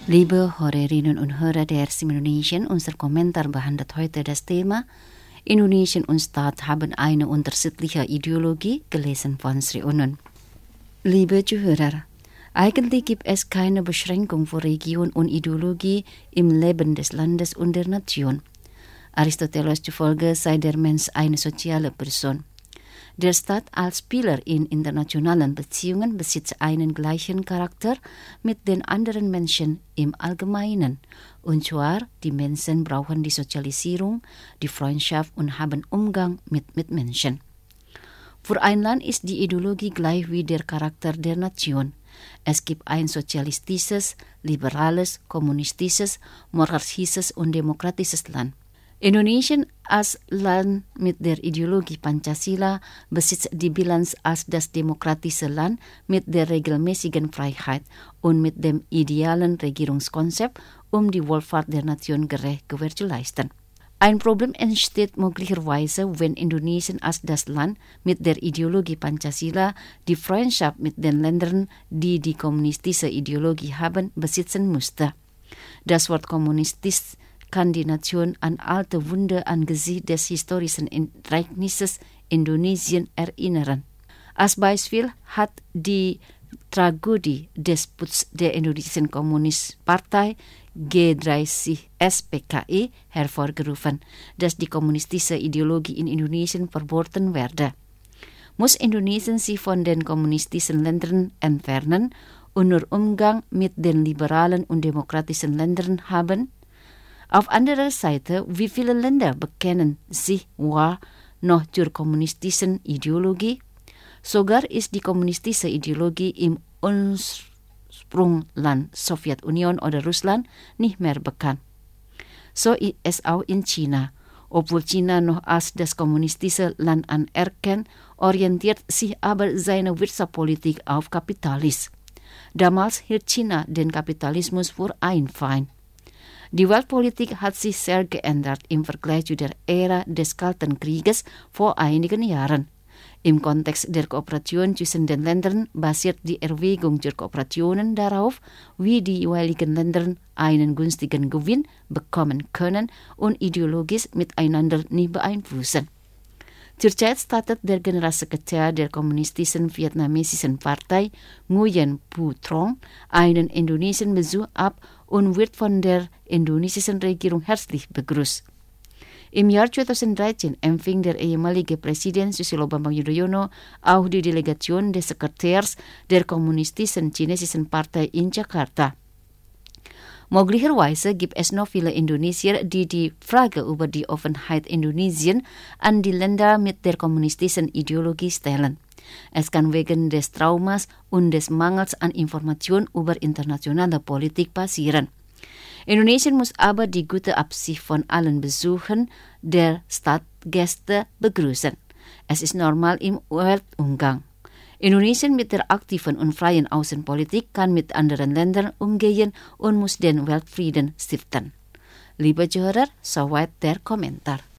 Liebe Hörerinnen und Hörer der Stimme Indonesien, unser Kommentar behandelt heute das Thema Indonesien und Staat haben eine unterschiedliche Ideologie, gelesen von Sri Unun. Liebe Zuhörer, eigentlich gibt es keine Beschränkung für Religion und Ideologie im Leben des Landes und der Nation. Aristoteles zufolge sei der Mensch eine soziale Person. Der Staat als Spieler in internationalen Beziehungen besitzt einen gleichen Charakter mit den anderen Menschen im Allgemeinen. Und zwar, die Menschen brauchen die Sozialisierung, die Freundschaft und haben Umgang mit Mitmenschen. Für ein Land ist die Ideologie gleich wie der Charakter der Nation. Es gibt ein sozialistisches, liberales, kommunistisches, monarchisches und demokratisches Land. Indonesien als Land mit der Ideologie Pancasila besitzt die Bilanz als das demokratische Land mit der regelmäßigen Freiheit und mit dem idealen Regierungskonzept, um die Wohlfahrt der Nation gerecht gewährleisten. Ein Problem entsteht möglicherweise, wenn Indonesien als das Land mit der Ideologie Pancasila die Freundschaft mit den Ländern, die die kommunistische Ideologie haben, besitzen müsste. Das Wort kommunistisch kann die Nation an alte Wunde angesichts des historischen Ereignisses Indonesien erinnern. Als Beispiel hat die Tragödie des Puts der Indonesischen Kommunistpartei G30 SPKI hervorgerufen, dass die kommunistische Ideologie in Indonesien verboten werde. Muss Indonesien sich von den kommunistischen Ländern entfernen und nur Umgang mit den liberalen und demokratischen Ländern haben? Auf anderer Seite, wie viele Länder bekennen sich noch zur kommunistischen Ideologie? Sogar ist die kommunistische Ideologie im Ursprungsland Sowjetunion oder Russland nicht mehr bekannt. So ist es auch in China. Obwohl China noch als das kommunistische Land anerkennt, orientiert sich aber seine Wirtschaftspolitik auf Kapitalismus. Damals hielt China den Kapitalismus für ein Feind. Die Weltpolitik hat sich sehr geändert im Vergleich zu der Ära des Kalten Krieges vor einigen Jahren. Im Kontext der Kooperation zwischen den Ländern basiert die Erwägung der Kooperationen darauf, wie die jeweiligen Länder einen günstigen Gewinn bekommen können und ideologisch miteinander nicht beeinflussen. Zurzeit stattet der Generalsekretär der kommunistischen vietnamesischen Partei Nguyen Phu Trong einen Indonesien-Besuch ab und wird von der indonesischen Regierung herzlich begrüßt. Im Jahr 2013 empfing der ehemalige Präsident Susilo Bambang Yudhoyono auch die Delegation des Sekretärs der kommunistischen chinesischen Partei in Jakarta. Möglicherweise gibt es noch viele Indonesier, die die Frage über die Offenheit Indonesien an die Länder mit der kommunistischen Ideologie stellen. Es kann wegen des Traumas und des Mangels an Informationen über internationale Politik passieren. Indonesien muss aber die gute Absicht von allen Besuchern der Staatsgäste begrüßen. Es ist normal im Weltumgang. Indonesien mit der aktiven und freien Außenpolitik kann mit anderen Ländern umgehen und muss den Weltfrieden stiften. Liebe Zuhörer, soweit der Kommentar.